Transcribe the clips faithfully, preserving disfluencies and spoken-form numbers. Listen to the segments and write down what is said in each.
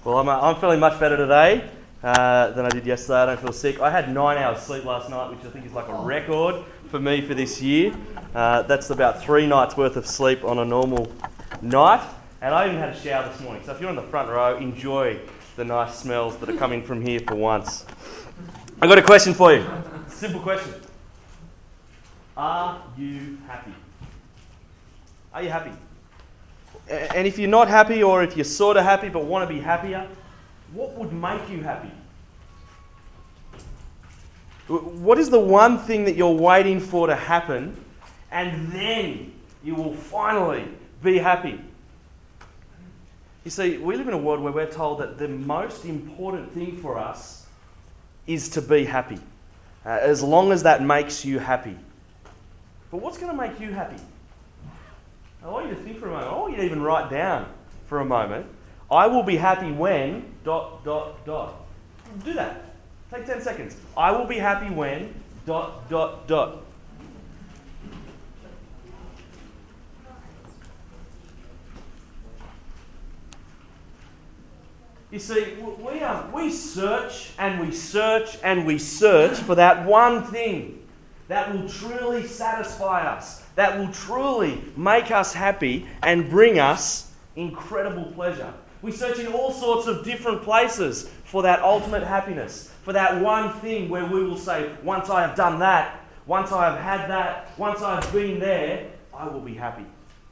Well, I'm, uh, I'm feeling much better today uh, than I did yesterday. I don't feel sick. I had nine hours sleep last night, which I think is like a record for me for this year. Uh, that's about three nights worth of sleep on a normal night. And I even had a shower this morning. So if you're in the front row, enjoy the nice smells that are coming from here for once. I've got a question for you. Simple question. Are you happy? Are you happy? And if you're not happy, or if you're sort of happy but want to be happier, what would make you happy? What is the one thing that you're waiting for to happen, and then you will finally be happy? You see, we live in a world where we're told that the most important thing for us is to be happy, uh, as long as that makes you happy. But what's going to make you happy? I want you to think for a moment. I want you to even write down for a moment. I will be happy when... dot, dot, dot. Do that. Take ten seconds. I will be happy when... dot, dot, dot. You see, we, um, we search and we search and we search for that one thing that will truly satisfy us, that will truly make us happy and bring us incredible pleasure. We search in all sorts of different places for that ultimate happiness, for that one thing where we will say, once I have done that, once I have had that, once I have been there, I will be happy.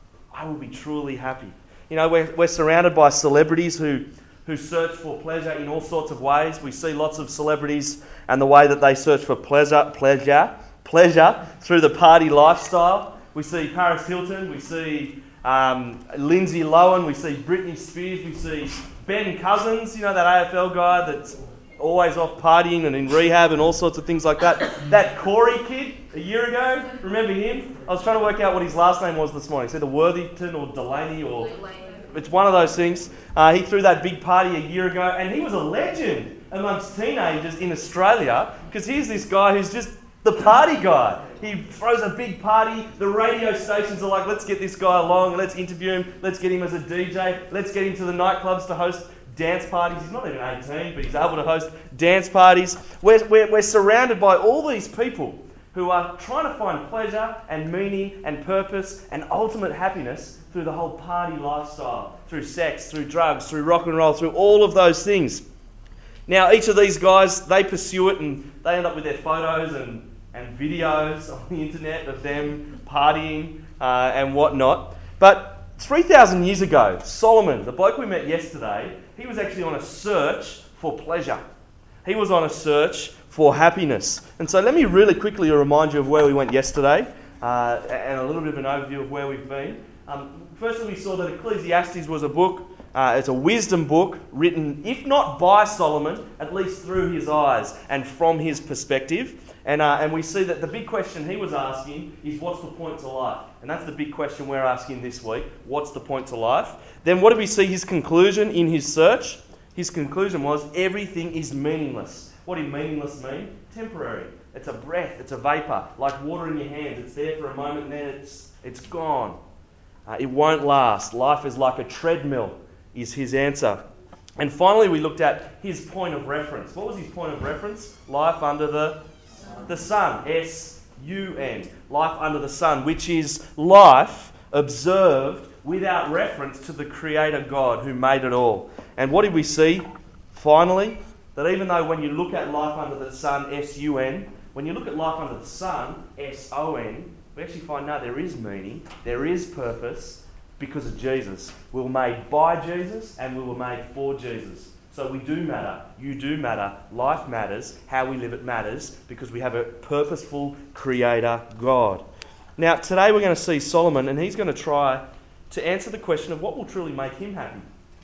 I will be truly happy. You know, we're, we're surrounded by celebrities who, who search for pleasure in all sorts of ways. We see lots of celebrities and the way that they search for pleasure, pleasure, pleasure through the party lifestyle. We see Paris Hilton, we see um, Lindsay Lohan, we see Britney Spears, we see Ben Cousins, you know, that A F L guy that's always off partying and in rehab and all sorts of things like that. That Corey kid a year ago, remember him? I was trying to work out what his last name was this morning. It's either Worthington or Delaney or... It's one of those things. Uh, he threw that big party a year ago, and he was a legend amongst teenagers in Australia, because here's this guy who's just the party guy. He throws a big party. The radio stations are like, let's get this guy along. Let's interview him. Let's get him as a D J. Let's get him to the nightclubs to host dance parties. He's not even eighteen, but he's able to host dance parties. We're, we're, we're surrounded by all these people who are trying to find pleasure and meaning and purpose and ultimate happiness through the whole party lifestyle, through sex, through drugs, through rock and roll, through all of those things. Now, each of these guys, they pursue it and they end up with their photos and, and videos on the internet of them partying uh, and whatnot. But three thousand years ago, Solomon, the bloke we met yesterday, he was actually on a search for pleasure. He was on a search for happiness. And so let me really quickly remind you of where we went yesterday uh, and a little bit of an overview of where we've been. Um, firstly, we saw that Ecclesiastes was a book. Uh, it's a wisdom book written, if not by Solomon, at least through his eyes and from his perspective. And uh, and we see that the big question he was asking is, what's the point to life? And that's the big question we're asking this week. What's the point to life? Then what did we see his conclusion in his search? His conclusion was, everything is meaningless. What did meaningless mean? Temporary. It's a breath. It's a vapour. Like water in your hands. It's there for a moment and then it's it's gone. Uh, it won't last. Life is like a treadmill, is his answer. And finally, we looked at his point of reference. What was his point of reference? Life under the, the sun. S U N. Life under the sun, which is life observed without reference to the Creator God who made it all. And what did we see? Finally, that even though when you look at life under the sun, S U N, when you look at life under the sun, S O N, we actually find, no, there is meaning, there is purpose because of Jesus. We were made by Jesus and we were made for Jesus. So we do matter, you do matter, life matters, how we live it matters, because we have a purposeful Creator God. Now, today we're going to see Solomon, and he's going to try to answer the question of what will truly make him happy.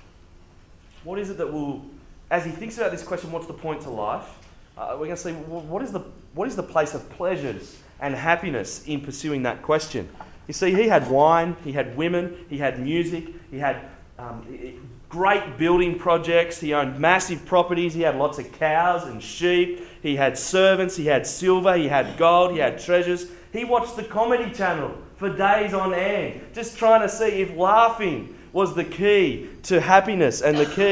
What is it that will, as he thinks about this question, what's the point to life? Uh, we're going to see what is the what is the place of pleasures and happiness in pursuing that question. You see, he had wine, he had women, he had music, he had um, great building projects, he owned massive properties, he had lots of cows and sheep, he had servants, he had silver, he had gold, he had treasures. He watched the Comedy Channel for days on end, just trying to see if laughing was the key to happiness and the key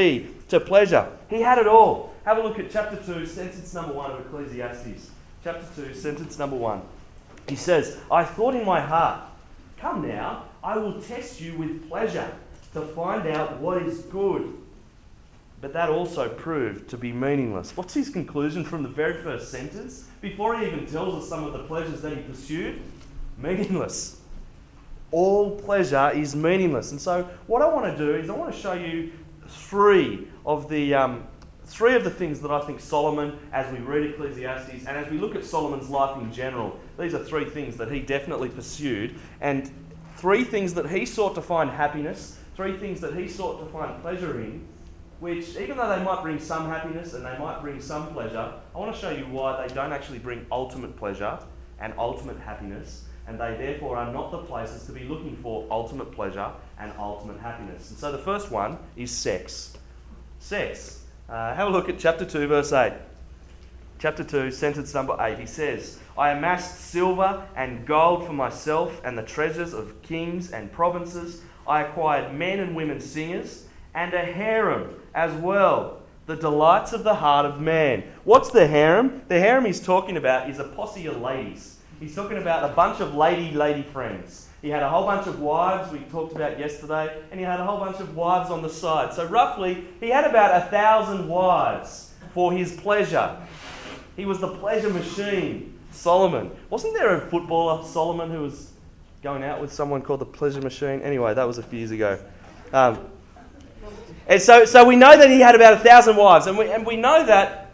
to pleasure. He had it all. Have a look at chapter two, sentence number one of Ecclesiastes. Chapter two, sentence number one. He says, I thought in my heart, come now, I will test you with pleasure to find out what is good. But that also proved to be meaningless. What's his conclusion from the very first sentence? Before he even tells us some of the pleasures that he pursued, meaningless. All pleasure is meaningless. And so what I want to do is I want to show you three of the um, three of the things that I think Solomon, as we read Ecclesiastes and as we look at Solomon's life in general, these are three things that he definitely pursued, and three things that he sought to find happiness, three things that he sought to find pleasure in, which, even though they might bring some happiness and they might bring some pleasure, I want to show you why they don't actually bring ultimate pleasure and ultimate happiness, and they therefore are not the places to be looking for ultimate pleasure and ultimate happiness. And so the first one is sex. Sex. Uh, have a look at chapter two, verse eight. Chapter two, sentence number eight. He says, I amassed silver and gold for myself and the treasures of kings and provinces. I acquired men and women singers and a harem as well, the delights of the heart of man. What's the harem? The harem he's talking about is a posse of ladies. He's talking about a bunch of lady, lady friends. He had a whole bunch of wives we talked about yesterday, and he had a whole bunch of wives on the side. So roughly, he had about a thousand wives for his pleasure. He was the pleasure machine, Solomon. Wasn't there a footballer, Solomon, who was going out with someone called the pleasure machine? Anyway, that was a few years ago. Um, and so, so we know that he had about a thousand wives, and we, and we know that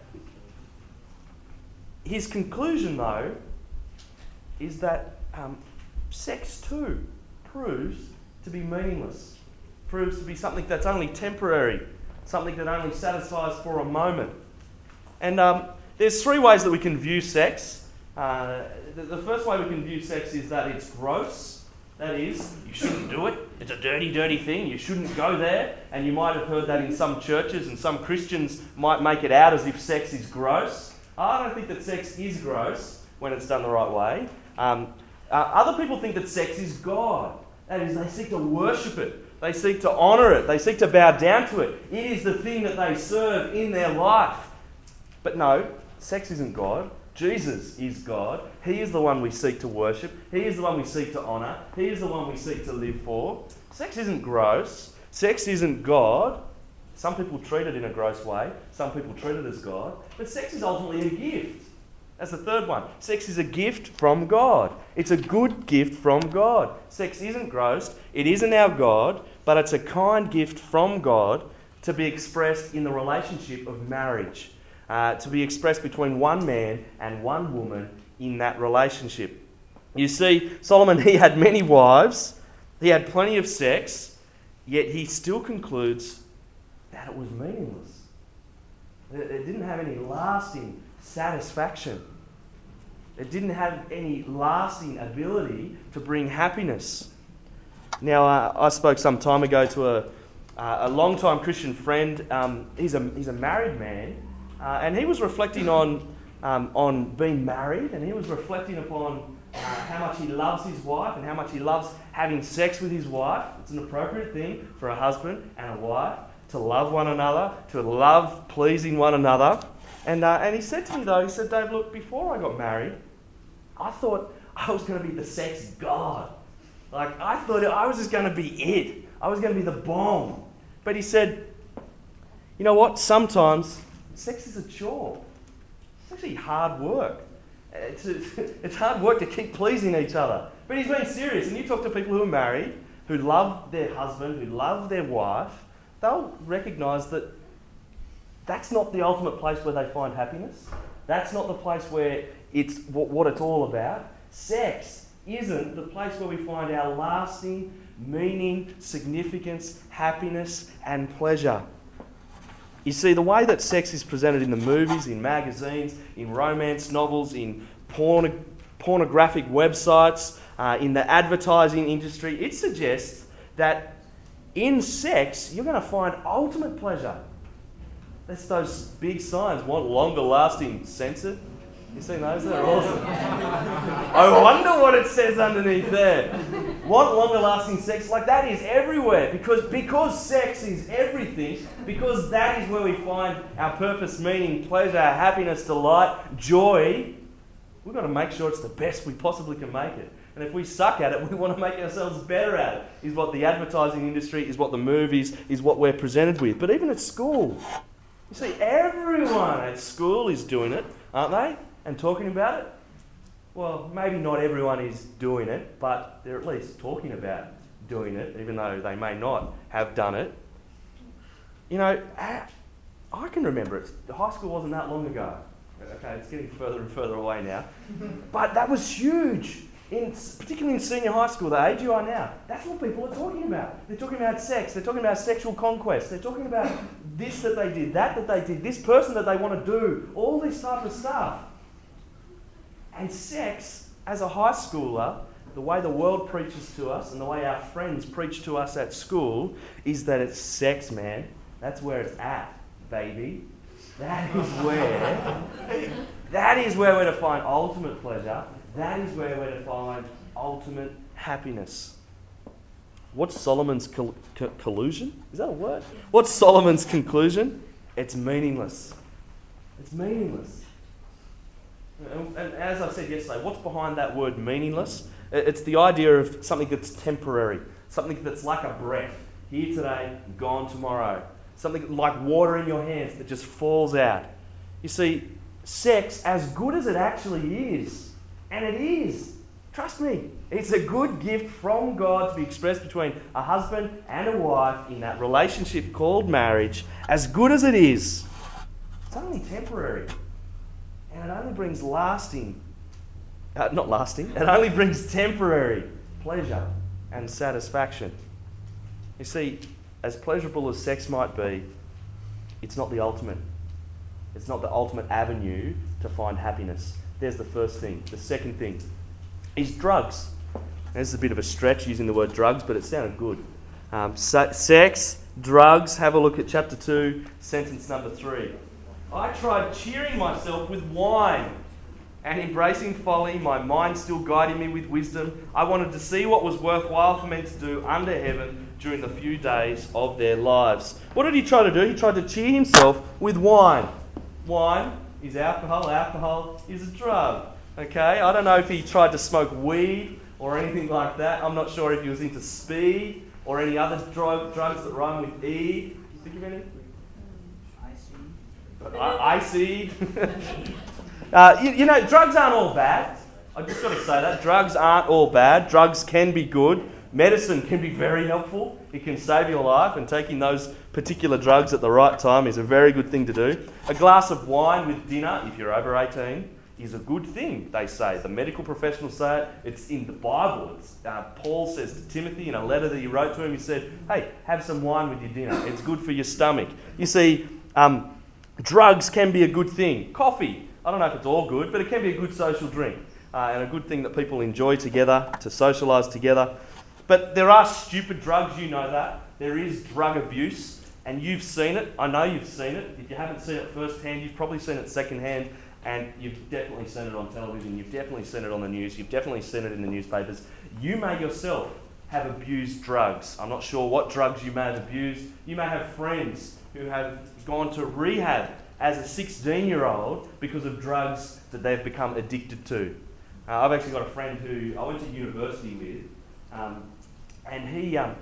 his conclusion, though, is that um, sex too proves to be meaningless, proves to be something that's only temporary, something that only satisfies for a moment. And um, there's three ways that we can view sex. Uh, the, the first way we can view sex is that it's gross. That is, you shouldn't do it. It's a dirty, dirty thing. You shouldn't go there. And you might have heard that in some churches, and some Christians might make it out as if sex is gross. I don't think that sex is gross when it's done the right way. Um, uh, other people think that sex is God. That is, they seek to worship it. They seek to honour it. They seek to bow down to it. It is the thing that they serve in their life. But no, sex isn't God. Jesus is God. He is the one we seek to worship. He is the one we seek to honour. He is the one we seek to live for. Sex isn't gross. Sex isn't God. Some people treat it in a gross way. Some people treat it as God. But sex is ultimately a gift. That's the third one. Sex is a gift from God. It's a good gift from God. Sex isn't gross. It isn't our God. But it's a kind gift from God to be expressed in the relationship of marriage. Uh, to be expressed between one man and one woman in that relationship. You see, Solomon, he had many wives. He had plenty of sex. Yet he still concludes that it was meaningless. It didn't have any lasting satisfaction. It didn't have any lasting ability to bring happiness. Now, uh, I spoke some time ago to a, uh, a long-time Christian friend. Um, he's a he's a married man, uh, and he was reflecting on um, on being married, and he was reflecting upon uh, how much he loves his wife and how much he loves having sex with his wife. It's an appropriate thing for a husband and a wife to love one another, to love pleasing one another. And uh, and he said to me, though, he said, Dave, look, before I got married, I thought I was going to be the sex god. Like, I thought I was just going to be it. I was going to be the bomb. But he said, you know what? Sometimes sex is a chore. It's actually hard work. It's, it's hard work to keep pleasing each other. But he's being serious. And you talk to people who are married, who love their husband, who love their wife, they'll recognise that that's not the ultimate place where they find happiness. That's not the place where it's what it's all about. Sex isn't the place where we find our lasting meaning, significance, happiness, and pleasure. You see, the way that sex is presented in the movies, in magazines, in romance novels, in porn- pornographic websites, uh, in the advertising industry, it suggests that in sex you're going to find ultimate pleasure. That's those big signs. Want longer lasting censored? You seen those? They're awesome. I wonder what it says underneath there. want longer-lasting sex? Like, that is everywhere. Because, because sex is everything, because that is where we find our purpose, meaning, pleasure, happiness, delight, joy, we've got to make sure it's the best we possibly can make it. And if we suck at it, we want to make ourselves better at it, is what the advertising industry, is what the movies, is what we're presented with. But even at school, you see, everyone at school is doing it, aren't they? And talking about it. Well, maybe not everyone is doing it, but they're at least talking about doing it, even though they may not have done it. You know, I can remember it. High school wasn't that long ago. Okay, it's getting further and further away now. But that was huge. In, particularly in senior high school, the age you are now, that's what people are talking about. They're talking about sex, they're talking about sexual conquest, they're talking about this that they did, that that they did, this person that they want to do, all this type of stuff. And sex, as a high schooler, the way the world preaches to us and the way our friends preach to us at school is that it's sex, man. That's where it's at, baby. That is where, that is where we're to find ultimate pleasure. That is where we're to find ultimate happiness. What's Solomon's col- co- collusion? Is that a word? What's Solomon's conclusion? It's meaningless. It's meaningless. And, and as I said yesterday, what's behind that word meaningless? It's the idea of something that's temporary, something that's like a breath. Here today, gone tomorrow. Something like water in your hands that just falls out. You see, sex, as good as it actually is, and it is. Trust me. It's a good gift from God to be expressed between a husband and a wife in that relationship called marriage. As good as it is, it's only temporary. And it only brings lasting, uh, not lasting, it only brings temporary pleasure and satisfaction. You see, as pleasurable as sex might be, it's not the ultimate. It's not the ultimate avenue to find happiness. There's the first thing. The second thing is drugs. This is a bit of a stretch using the word drugs, but it sounded good. Um, so, sex, drugs. Have a look at chapter two, sentence number three. I tried cheering myself with wine and embracing folly, my mind still guiding me with wisdom. I wanted to see what was worthwhile for men to do under heaven during the few days of their lives. What did he try to do? He tried to cheer himself with wine. Wine is alcohol. Alcohol is a drug. Okay, I don't know if he tried to smoke weed or anything like that. I'm not sure if he was into speed or any other drug, drugs that rhyme with E. Can you think of any? I seed. uh, you, you know, drugs aren't all bad. I just got to say that. Drugs aren't all bad. Drugs can be good. Medicine can be very helpful. It can save your life, and taking those particular drugs at the right time is a very good thing to do. A glass of wine with dinner, if you're over eighteen, is a good thing, they say. The medical professionals say it. It's in the Bible. It's, uh, Paul says to Timothy in a letter that he wrote to him, he said, hey, have some wine with your dinner. It's good for your stomach. You see, um, drugs can be a good thing. Coffee, I don't know if it's all good, but it can be a good social drink uh, and a good thing that people enjoy together, to socialise together. But there are stupid drugs, you know that. There is drug abuse, and you've seen it. I know you've seen it. If you haven't seen it firsthand, you've probably seen it secondhand, and you've definitely seen it on television, you've definitely seen it on the news, you've definitely seen it in the newspapers. You may yourself have abused drugs. I'm not sure what drugs you may have abused. You may have friends who have gone to rehab as a sixteen-year-old because of drugs that they've become addicted to. Uh, I've actually got a friend who I went to university with, um, and he um,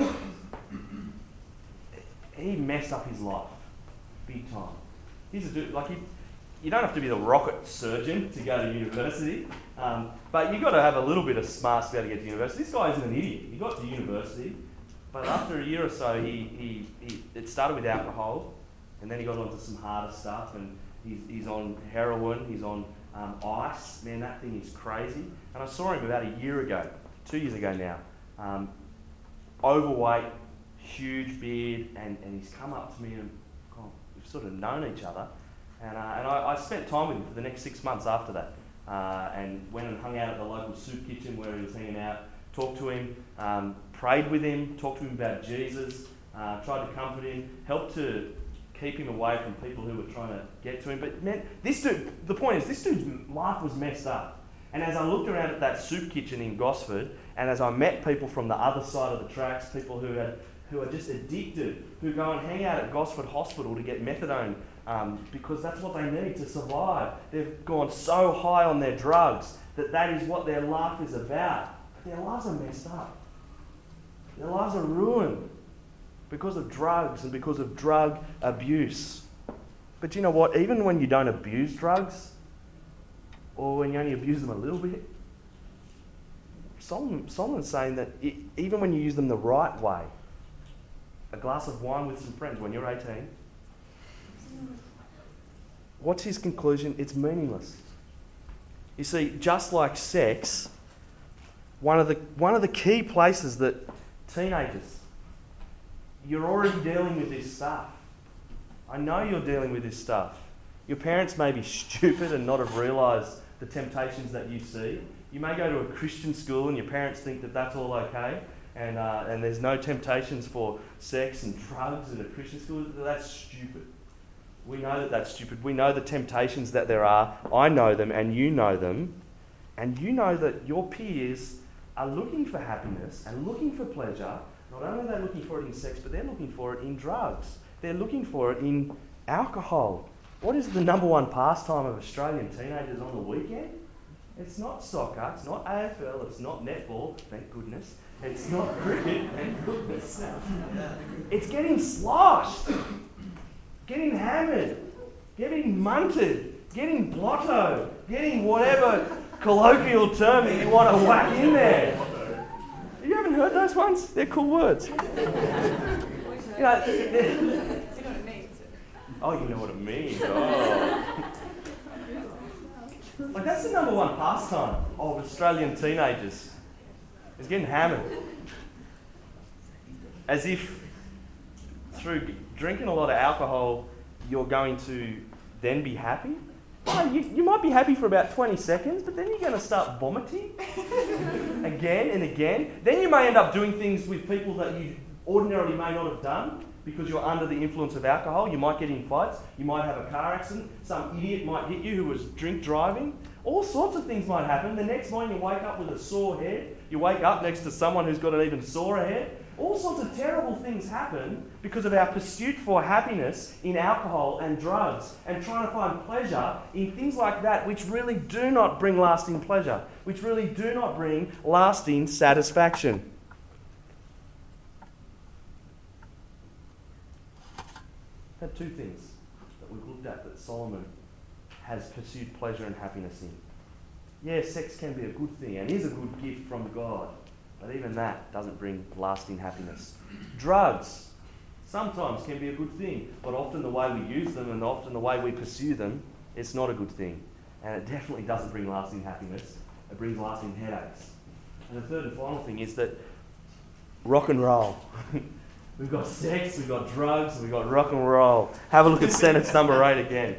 he messed up his life big time. He's a dude, like he, you don't have to be the rocket surgeon to go to university, um, but you've got to have a little bit of smarts to be able to get to university. This guy isn't an idiot. He got to university, but after a year or so, he, he, he it started with alcohol, and then he got onto some harder stuff, and he's, he's on heroin, he's on um, ice. Man, that thing is crazy. And I saw him about a year ago, two years ago now, um, overweight, huge beard, and, and he's come up to me and God, we've sort of known each other. And, uh, and I, I spent time with him for the next six months after that, uh, and went and hung out at the local soup kitchen where he was hanging out, talked to him, um, prayed with him, talked to him about Jesus, uh, tried to comfort him, helped to keep him away from people who were trying to get to him. But man, this dude, the point is, this dude's life was messed up. And as I looked around at that soup kitchen in Gosford, and as I met people from the other side of the tracks, people who had who are just addicted, who go and hang out at Gosford Hospital to get methadone um, because that's what they need to survive. They've gone so high on their drugs that that is what their life is about. But their lives are messed up. Their lives are ruined because of drugs and because of drug abuse. But you know what? Even when you don't abuse drugs, or when you only abuse them a little bit, Solomon, Solomon's saying that it, even when you use them the right way, a glass of wine with some friends when you're eighteen, what's his conclusion? It's meaningless. You see, just like sex, one of the one of the key places that teenagers, you're already dealing with this stuff. I know you're dealing with this stuff. Your parents may be stupid and not have realised the temptations that you see. You may go to a Christian school and your parents think that that's all okay, and uh, and there's no temptations for sex and drugs in a Christian school. That's stupid. We know that that's stupid. We know the temptations that there are. I know them and you know them. And you know that your peers are looking for happiness and looking for pleasure. Not only are they looking for it in sex, but they're looking for it in drugs. They're looking for it in alcohol. What is the number one pastime of Australian teenagers on the weekend? It's not soccer, it's not A F L, it's not netball, thank goodness. It's not cricket, thank goodness. It's getting sloshed, getting hammered, getting munted, getting blotto, getting whatever colloquial term that you want to whack in there. You haven't heard those ones? They're cool words. You know, oh, you know what it means. Oh. Like, that's the number one pastime of Australian teenagers. Is getting hammered. As if through drinking a lot of alcohol, you're going to then be happy. Oh, you, you might be happy for about twenty seconds, but then you're going to start vomiting again and again. Then you may end up doing things with people that you ordinarily may not have done because you're under the influence of alcohol. You might get in fights. You might have a car accident. Some idiot might hit you who was drink driving. All sorts of things might happen. The next morning you wake up with a sore head. You wake up next to someone who's got an even sorer head. All sorts of terrible things happen because of our pursuit for happiness in alcohol and drugs and trying to find pleasure in things like that which really do not bring lasting pleasure, which really do not bring lasting satisfaction. I had two things that we've looked at that Solomon has pursued pleasure and happiness in. Yeah, sex can be a good thing and is a good gift from God, but even that doesn't bring lasting happiness. Drugs sometimes can be a good thing, but often the way we use them and often the way we pursue them, it's not a good thing. And it definitely doesn't bring lasting happiness. It brings lasting headaches. And the third and final thing is that rock and roll. We've got sex, we've got drugs, we've got rock and roll. Have a look at sentence number eight again.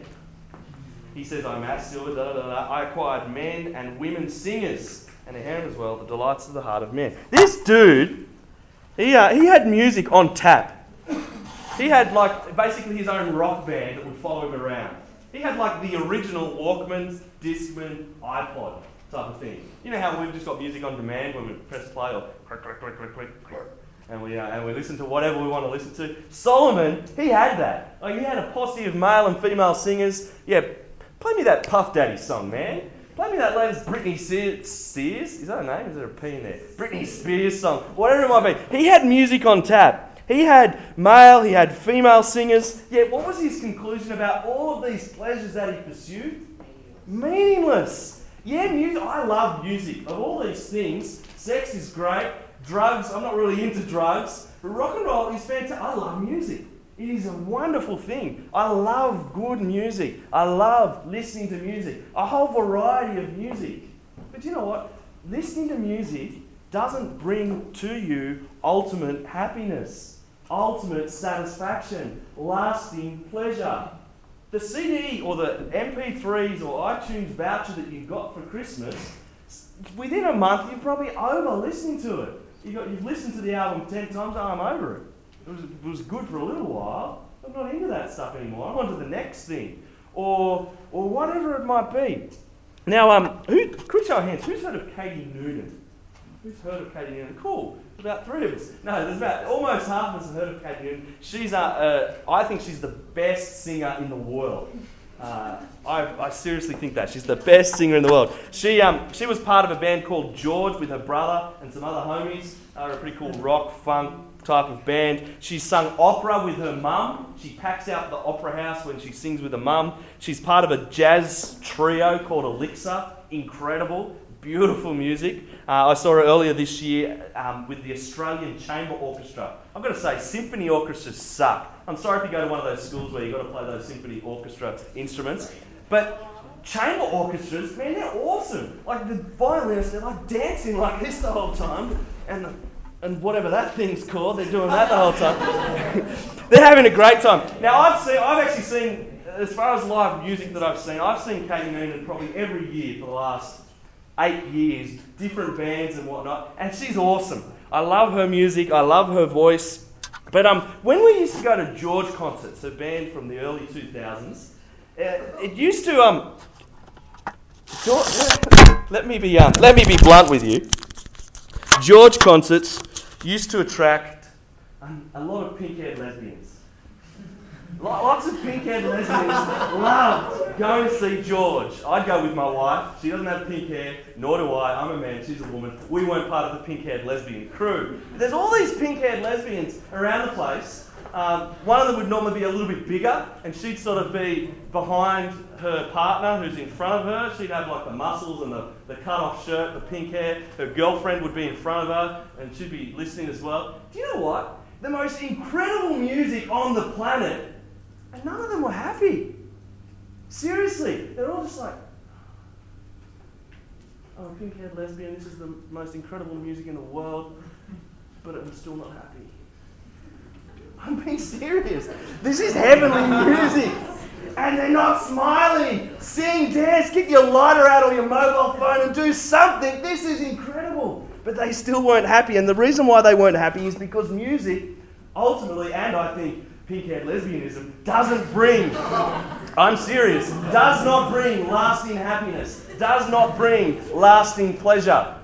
He says, I'm Matt Stewart, da, da, da, da. I acquired men and women singers, and a hand as well, the delights of the heart of men. This dude, he, uh, he had music on tap. He had like basically his own rock band that would follow him around. He had like the original Walkman, Discman, iPod type of thing. You know how we've just got music on demand when we press play or click, click, click, click, click, click. And we uh, and we listen to whatever we want to listen to. Solomon, he had that. Like he had a posse of male and female singers. Yeah, play me that Puff Daddy song, man. Play me that latest Britney Spears. Is that a name? Is there a P in there? Britney Spears song. Whatever it might be. He had music on tap. He had male, he had female singers. Yeah, what was his conclusion about all of these pleasures that he pursued? Meaningless. Yeah, music. I love music. Of all these things, sex is great. Drugs, I'm not really into drugs, but rock and roll is fantastic. I love music. It is a wonderful thing. I love good music. I love listening to music. A whole variety of music. But you know what? Listening to music doesn't bring to you ultimate happiness, ultimate satisfaction, lasting pleasure. The C D or the M P threes or iTunes voucher that you got for Christmas, within a month you're probably over listening to it. You got, you've listened to the album ten times, I'm over it. It was, it was good for a little while. I'm not into that stuff anymore. I'm on to the next thing. Or or whatever it might be. Now, um, who, Critcho, show of hands, who's heard of Katie Noonan? Who's heard of Katie Noonan? Cool. About three of us. No, there's about almost half of us have heard of Katie Noonan. She's, uh, uh, I think she's the best singer in the world. Uh, I, I seriously think that. She's the best singer in the world. She um she was part of a band called George with her brother and some other homies. Uh, a pretty cool rock, funk type of band. She's sung opera with her mum. She packs out the opera house when she sings with her mum. She's part of a jazz trio called Elixir. Incredible. Beautiful music. Uh, I saw her earlier this year um, with the Australian Chamber Orchestra. I've got to say, symphony orchestras suck. I'm sorry if you go to one of those schools where you've got to play those symphony orchestra instruments. But chamber orchestras, man, they're awesome. Like the violinists, they're like dancing like this the whole time. And the, and whatever that thing's called, they're doing that the whole time. They're having a great time. Now, I've seen, I've actually seen, as far as live music that I've seen, I've seen Katie Noonan probably every year for the last eight years, different bands and whatnot, and she's awesome. I love her music, I love her voice. But um, when we used to go to George concerts, a band from the early two thousands, uh, it used to um, George, let me be um, let me be blunt with you. George concerts used to attract um, a lot of pink-haired lesbians. Lots of pink-haired lesbians love going to see George. I'd go with my wife. She doesn't have pink hair, nor do I. I'm a man, she's a woman. We weren't part of the pink-haired lesbian crew. But there's all these pink-haired lesbians around the place. Um, one of them would normally be a little bit bigger, and she'd sort of be behind her partner who's in front of her. She'd have like the muscles and the, the cut-off shirt, the pink hair. Her girlfriend would be in front of her, and she'd be listening as well. Do you know what? The most incredible music on the planet, and none of them were happy. Seriously. They're all just like, I'm a pink-haired lesbian, this is the most incredible music in the world, but I'm still not happy. I'm being serious. This is heavenly music. And they're not smiling. Sing, dance, get your lighter out or your mobile phone and do something. This is incredible. But they still weren't happy. And the reason why they weren't happy is because music, ultimately, and I think pink-haired lesbianism, doesn't bring, I'm serious, does not bring lasting happiness, does not bring lasting pleasure.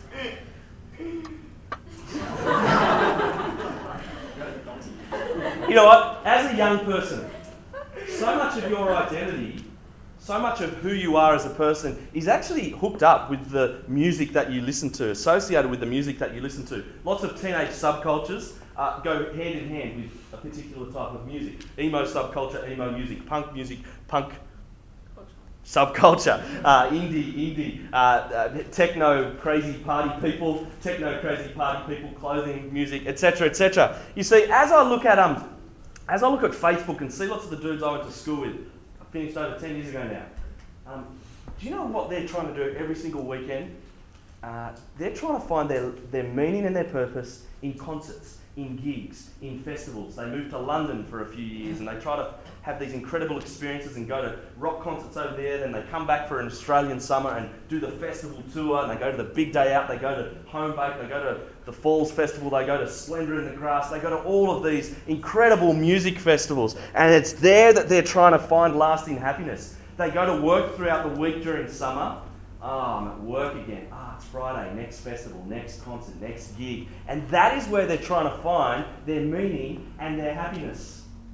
You know what? As a young person, so much of your identity, so much of who you are as a person is actually hooked up with the music that you listen to, associated with the music that you listen to. Lots of teenage subcultures uh, go hand in hand with a particular type of music. Emo subculture, emo music, punk music, punk subculture, uh, indie, indie, uh, uh, techno crazy party people, techno crazy party people, clothing, music, et cetera, et cetera. You see, as I look at um, as I look at Facebook and see lots of the dudes I went to school with, I finished over ten years ago now. Um, do you know what they're trying to do every single weekend? Uh, they're trying to find their their meaning and their purpose in concerts, in gigs, in festivals. They move to London for a few years and they try to have these incredible experiences and go to rock concerts over there. Then they come back for an Australian summer and do the festival tour, and they go to the big day out, they go to Home Bake, they go to the Falls Festival, they go to Splendor in the Grass, they go to all of these incredible music festivals, and it's there that they're trying to find lasting happiness. They go to work throughout the week during summer. Oh, I'm at work again. Ah, oh, it's Friday, next festival, next concert, next gig. And that is where they're trying to find their meaning and their happiness.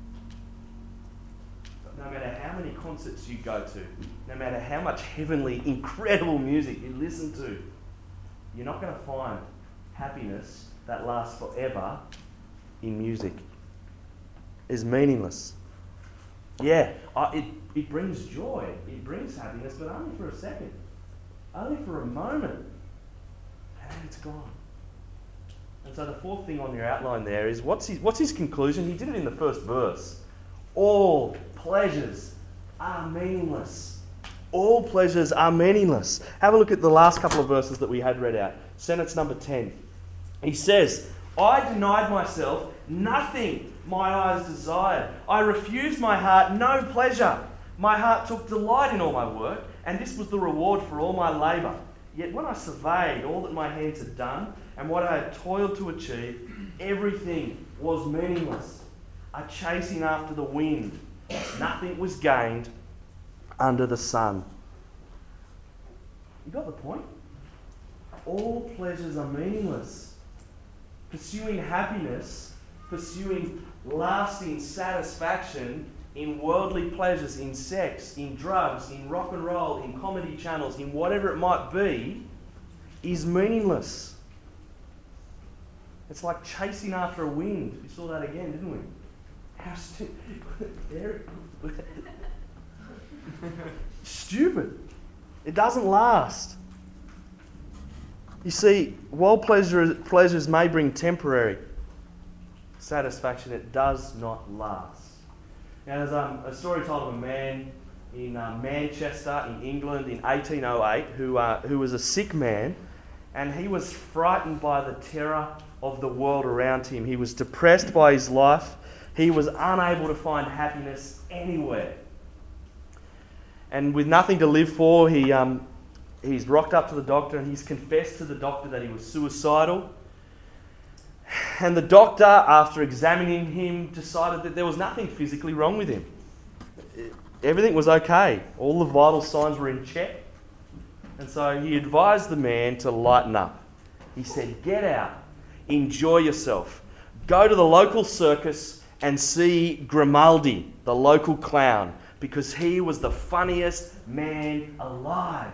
But no matter how many concerts you go to, no matter how much heavenly, incredible music you listen to, you're not going to find happiness that lasts forever in music. It's meaningless. Yeah, I, it, it brings joy, it brings happiness, but only for a second. Only for a moment, and then it's gone. And so the fourth thing on your outline there is, what's his, what's his conclusion? He did it in the first verse. All pleasures are meaningless. All pleasures are meaningless. Have a look at the last couple of verses that we had read out. Sentence number ten. He says, I denied myself nothing my eyes desired. I refused my heart no pleasure. My heart took delight in all my work, and this was the reward for all my labour. Yet when I surveyed all that my hands had done, and what I had toiled to achieve, everything was meaningless. A chasing after the wind. Nothing was gained under the sun. You got the point? All pleasures are meaningless. Pursuing happiness, pursuing lasting satisfaction in worldly pleasures, in sex, in drugs, in rock and roll, in comedy channels, in whatever it might be, is meaningless. It's like chasing after a wind. We saw that again, didn't we? How stu- there- Stupid. It doesn't last. You see, while pleasure, pleasures may bring temporary satisfaction, it does not last. Now, there's um, a story told of a man in uh, Manchester, in England, in eighteen oh eight, who uh, who was a sick man, and he was frightened by the terror of the world around him. He was depressed by his life. He was unable to find happiness anywhere. And with nothing to live for, he um, he's rocked up to the doctor and he's confessed to the doctor that he was suicidal. And the doctor, after examining him, decided that there was nothing physically wrong with him. Everything was okay. All the vital signs were in check. And so he advised the man to lighten up. He said, get out, enjoy yourself, go to the local circus and see Grimaldi, the local clown, because he was the funniest man alive.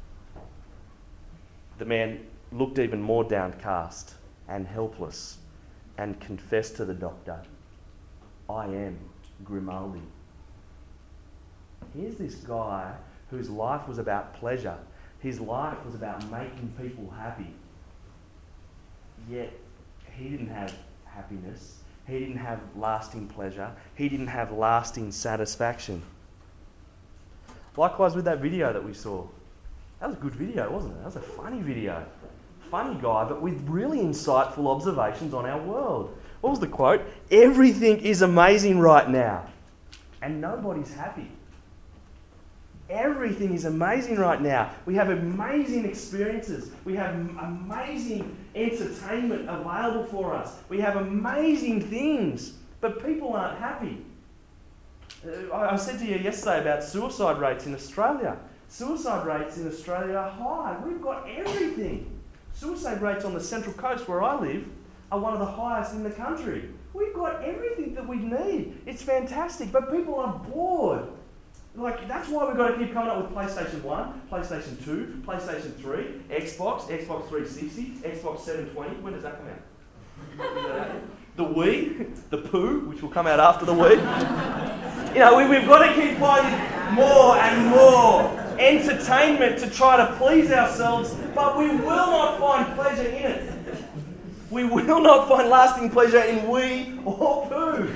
The man looked even more downcast and helpless and confessed to the doctor, I am Grimaldi. Here's this guy whose life was about pleasure. His life was about making people happy. Yet he didn't have happiness. He didn't have lasting pleasure. He didn't have lasting satisfaction. Likewise with that video that we saw. That was a good video, wasn't it? That was a funny video. Funny guy, but with really insightful observations on our world. What was the quote? Everything is amazing right now, and nobody's happy. Everything is amazing right now. We have amazing experiences. We have amazing entertainment available for us. We have amazing things, but people aren't happy. Uh, I said to you yesterday about suicide rates in Australia. Suicide rates in Australia are high. We've got everything. Suicide rates on the Central Coast where I live are one of the highest in the country. We've got everything that we need. It's fantastic, but people are bored. Like, that's why we've got to keep coming up with PlayStation one, PlayStation two, PlayStation three, Xbox, Xbox three sixty, Xbox seven twenty. When does that come out? The Wii, the Poo, which will come out after the Wii. You know, we, we've got to keep finding more and more entertainment to try to please ourselves, but we will not find pleasure in it. We will not find lasting pleasure in Wii or Poo.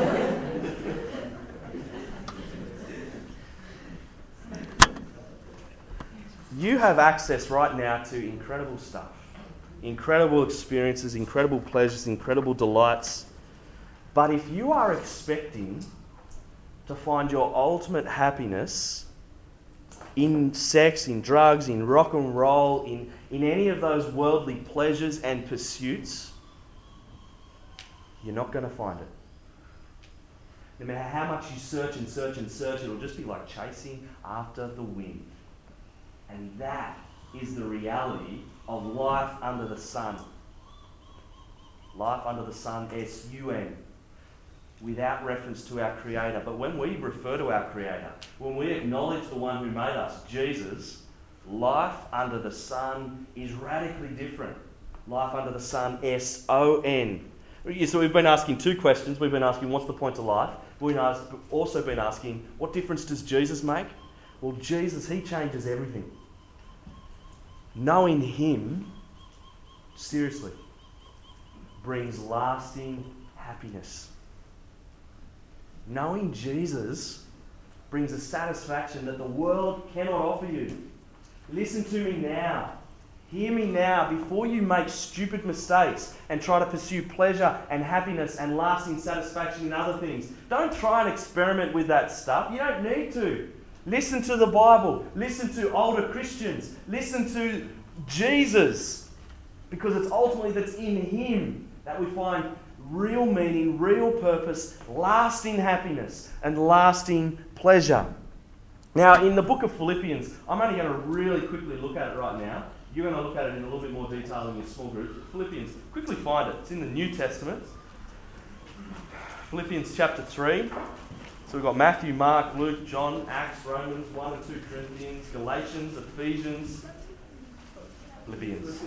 You have access right now to incredible stuff. Incredible experiences, incredible pleasures, incredible delights. But if you are expecting to find your ultimate happiness in sex, in drugs, in rock and roll, in, in any of those worldly pleasures and pursuits, you're not going to find it. No matter how much you search and search and search, it'll just be like chasing after the wind. And that is the reality of life under the sun. Life under the sun, S U N, without reference to our Creator. But when we refer to our Creator, when we acknowledge the one who made us, Jesus, life under the sun is radically different. Life under the sun, S O N. So we've been asking two questions. We've been asking, what's the point of life? We've also been asking, what difference does Jesus make? Well, Jesus, he changes everything. Knowing him, seriously, brings lasting happiness. Knowing Jesus brings a satisfaction that the world cannot offer you. Listen to me now. Hear me now before you make stupid mistakes and try to pursue pleasure and happiness and lasting satisfaction in other things. Don't try and experiment with that stuff. You don't need to. Listen to the Bible. Listen to older Christians. Listen to Jesus. Because it's ultimately that's in him that we find real meaning, real purpose, lasting happiness and lasting pleasure. Now, in the book of Philippians, I'm only going to really quickly look at it right now. You're going to look at it in a little bit more detail in your small group. Philippians, quickly find it. It's in the New Testament. Philippians chapter three. So we've got Matthew, Mark, Luke, John, Acts, Romans, one and two Corinthians, Galatians, Ephesians, Philippians.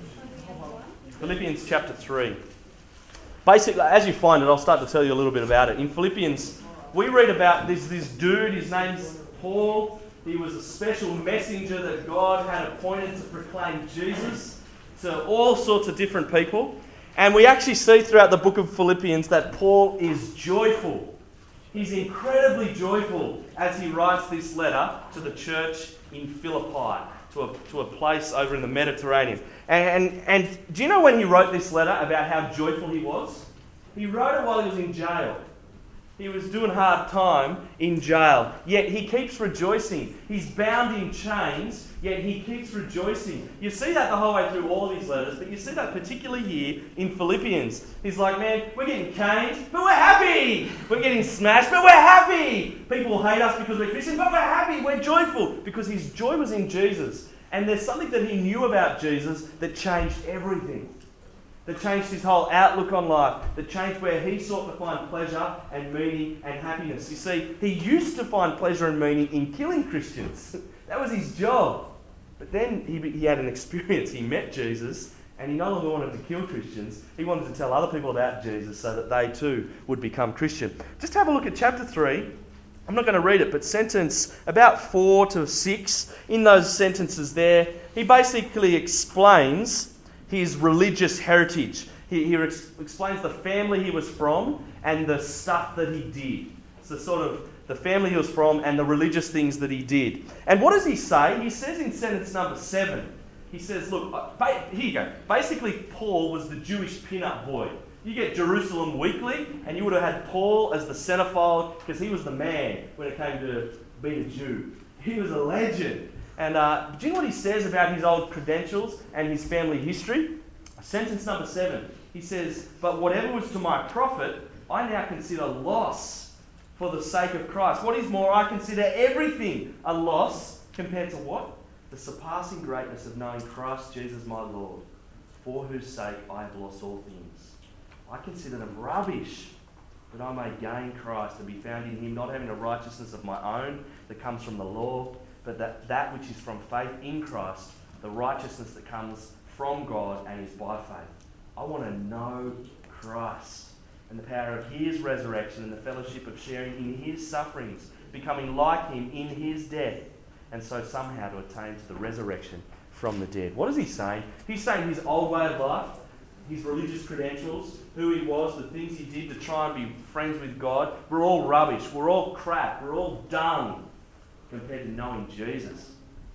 Philippians chapter three. Basically, as you find it, I'll start to tell you a little bit about it. In Philippians, we read about this, this dude, his name's Paul. He was a special messenger that God had appointed to proclaim Jesus to all sorts of different people. And we actually see throughout the book of Philippians that Paul is joyful. He's incredibly joyful as he writes this letter to the church in Philippi, to a, to a place over in the Mediterranean. And, and, and do you know when he wrote this letter about how joyful he was? He wrote it while he was in jail. He was doing hard time in jail, yet he keeps rejoicing. He's bound in chains, yet he keeps rejoicing. You see that the whole way through all these letters, but you see that particularly here in Philippians. He's like, man, we're getting caned, but we're happy. We're getting smashed, but we're happy. People hate us because we're Christians, but we're happy. We're joyful because his joy was in Jesus. And there's something that he knew about Jesus that changed everything. That changed his whole outlook on life. That changed where he sought to find pleasure and meaning and happiness. You see, he used to find pleasure and meaning in killing Christians. That was his job. But then he, he had an experience. He met Jesus and he no longer wanted to kill Christians. He wanted to tell other people about Jesus so that they too would become Christian. Just have a look at chapter three. I'm not going to read it, but sentence about four to six. In those sentences there, he basically explains his religious heritage. He, he ex- explains the family he was from and the stuff that he did. So sort of the family he was from and the religious things that he did. And what does he say? He says in sentence number seven, he says, look, ba- here you go. Basically, Paul was the Jewish pin-up boy. You get Jerusalem Weekly, and you would have had Paul as the centerfold because he was the man when it came to being a Jew. He was a legend. And uh, do you know what he says about his old credentials and his family history? Sentence number seven. He says, but whatever was to my profit, I now consider loss for the sake of Christ. What is more, I consider everything a loss compared to what? The surpassing greatness of knowing Christ Jesus my Lord, for whose sake I have lost all things. I consider them rubbish, that I may gain Christ and be found in him, not having a righteousness of my own that comes from the law, but that, that which is from faith in Christ, the righteousness that comes from God and is by faith. I want to know Christ and the power of his resurrection and the fellowship of sharing in his sufferings, becoming like him in his death, and so somehow to attain to the resurrection from the dead. What is he saying? He's saying his old way of life, his religious credentials, who he was, the things he did to try and be friends with God, were all rubbish. We're all crap. We're all dung compared to knowing Jesus.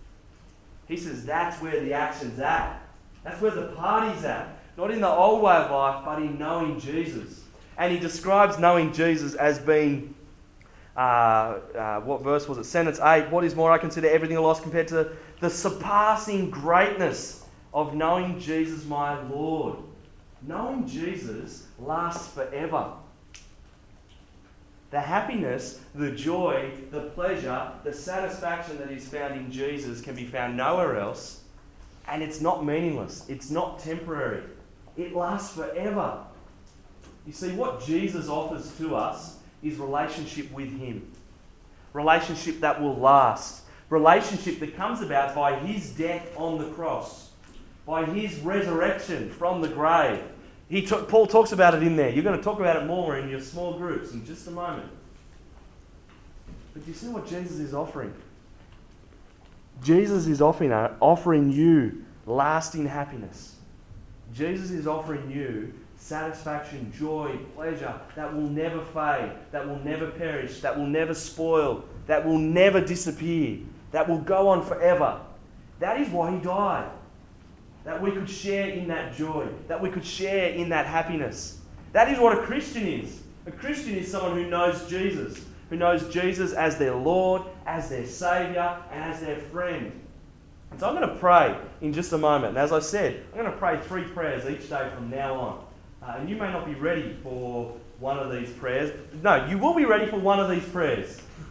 He says that's where the action's at. That's where the party's at. Not in the old way of life, but in knowing Jesus. And he describes knowing Jesus as being, uh, uh, what verse was it? Sentence eight. What is more, I consider everything a loss compared to the surpassing greatness of knowing Jesus my Lord. Knowing Jesus lasts forever. The happiness, the joy, the pleasure, the satisfaction that is found in Jesus can be found nowhere else. And it's not meaningless. It's not temporary. It lasts forever. You see, what Jesus offers to us is relationship with him. Relationship that will last. Relationship that comes about by his death on the cross. By his resurrection from the grave. He t- Paul talks about it in there. You're going to talk about it more in your small groups in just a moment. But do you see what Jesus is offering? Jesus is offering, offering you lasting happiness. Jesus is offering you satisfaction, joy, pleasure that will never fade, that will never perish, that will never spoil, that will never disappear, that will go on forever. That is why he died. That we could share in that joy, that we could share in that happiness. That is what a Christian is. A Christian is someone who knows Jesus, who knows Jesus as their Lord, as their Saviour, and as their friend. And so I'm going to pray in just a moment. And as I said, I'm going to pray three prayers each day from now on. Uh, and you may not be ready for one of these prayers. No, you will be ready for one of these prayers.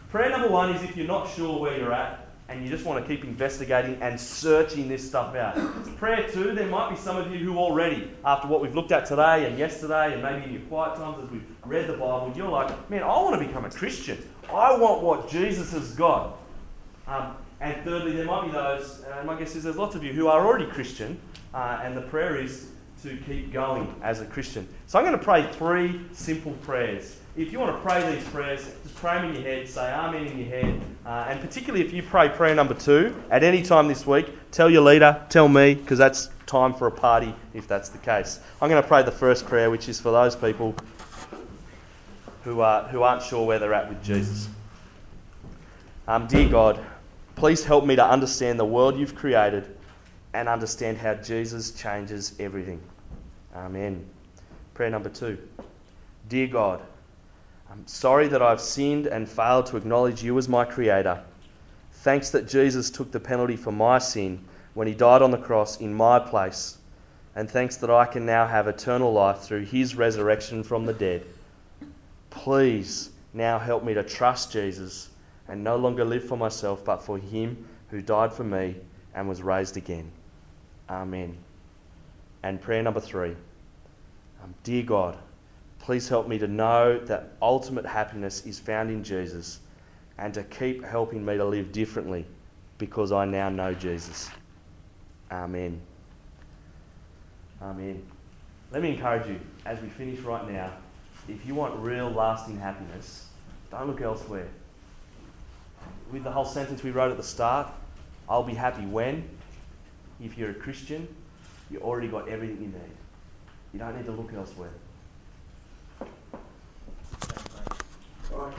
Prayer number one is if you're not sure where you're at and you just want to keep investigating and searching this stuff out. Prayer two, there might be some of you who already, after what we've looked at today and yesterday and maybe in your quiet times as we've read the Bible, you're like, man, I want to become a Christian. I want what Jesus has got. Um, and thirdly, there might be those, and my guess is there's lots of you who are already Christian, uh, and the prayer is to keep going as a Christian. So I'm going to pray three simple prayers. If you want to pray these prayers, just pray them in your head, say amen in your head, uh, and particularly if you pray prayer number two at any time this week, tell your leader, tell me, because that's time for a party if that's the case. I'm going to pray the first prayer, which is for those people who, are, who aren't sure where they're at with Jesus. Um, dear God, please help me to understand the world you've created and understand how Jesus changes everything. Amen. Prayer number two. Dear God, I'm sorry that I've sinned and failed to acknowledge you as my Creator. Thanks that Jesus took the penalty for my sin when he died on the cross in my place. And thanks that I can now have eternal life through his resurrection from the dead. Please now help me to trust Jesus and no longer live for myself but for him who died for me and was raised again. Amen. And prayer number three. Um, dear God, please help me to know that ultimate happiness is found in Jesus and to keep helping me to live differently because I now know Jesus. Amen. Amen. Let me encourage you, as we finish right now, if you want real lasting happiness, don't look elsewhere. With the whole sentence we wrote at the start, I'll be happy when, if you're a Christian, you already got everything you need. You don't need to look elsewhere.